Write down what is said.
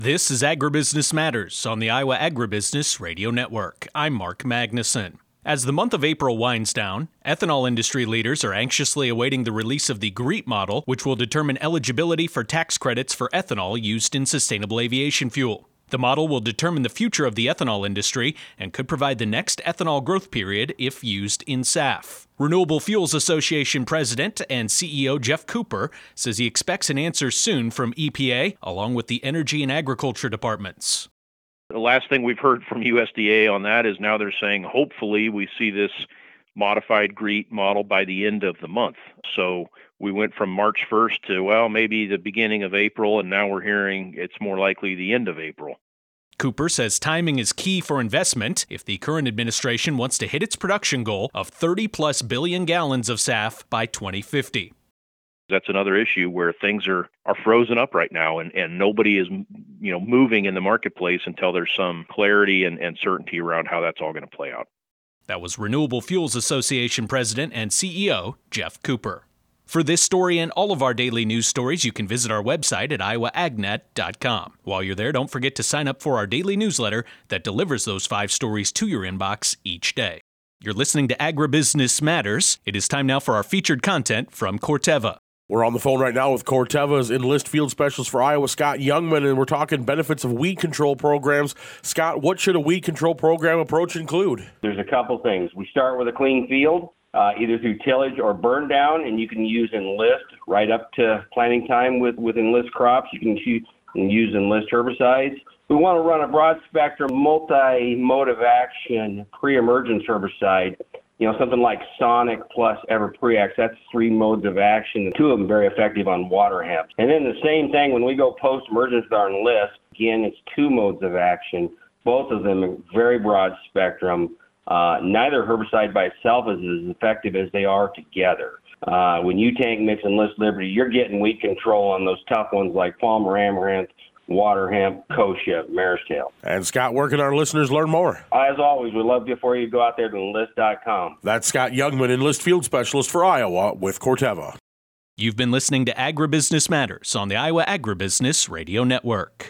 This is Agribusiness Matters on the Iowa Agribusiness Radio Network. I'm Mark Magnuson. As the month of April winds down, ethanol industry leaders are anxiously awaiting the release of the GREET model, which will determine eligibility for tax credits for ethanol used in sustainable aviation fuel. The model will determine the future of the ethanol industry and could provide the next ethanol growth period if used in SAF. Renewable Fuels Association President and CEO Jeff Cooper says he expects an answer soon from EPA, along with the Energy and Agriculture departments. The last thing we've heard from USDA on that is now they're saying hopefully we see this modified GREET model by the end of the month. So we went from March 1st to, well, maybe the beginning of April, and now we're hearing it's more likely the end of April. Cooper says timing is key for investment if the current administration wants to hit its production goal of 30-plus billion gallons of SAF by 2050. That's another issue where things are frozen up right now, and nobody is moving in the marketplace until there's some clarity and certainty around how that's all going to play out. That was Renewable Fuels Association President and CEO Jeff Cooper. For this story and all of our daily news stories, you can visit our website at iowaagnet.com. While you're there, don't forget to sign up for our daily newsletter that delivers those 5 stories to your inbox each day. You're listening to Agribusiness Matters. It is time now for our featured content from Corteva. We're on the phone right now with Corteva's Enlist Field Specialist for Iowa, Scott Youngman, and we're talking benefits of weed control programs. Scott, what should a weed control program approach include? There's a couple things. We start with a clean field, either through tillage or burn down, and you can use Enlist right up to planting time with Enlist crops. You can use Enlist herbicides. We want to run a broad spectrum, multi-mode of action pre-emergence herbicide. Something like Sonic plus Everpreax, that's 3 modes of action, 2 of them very effective on water hemp. And then the same thing when we go post-emergence with our Enlist, again, it's 2 modes of action, both of them are very broad spectrum. Neither herbicide by itself is as effective as they are together. When you tank mix Enlist Liberty, you're getting weed control on those tough ones like Palmer Amaranth, water hemp, kochia, mare's tail. And Scott, where can our listeners learn more? As always, we'd love for you to go out there to enlist.com. That's Scott Youngman, Enlist Field Specialist for Iowa with Corteva. You've been listening to Agribusiness Matters on the Iowa Agribusiness Radio Network.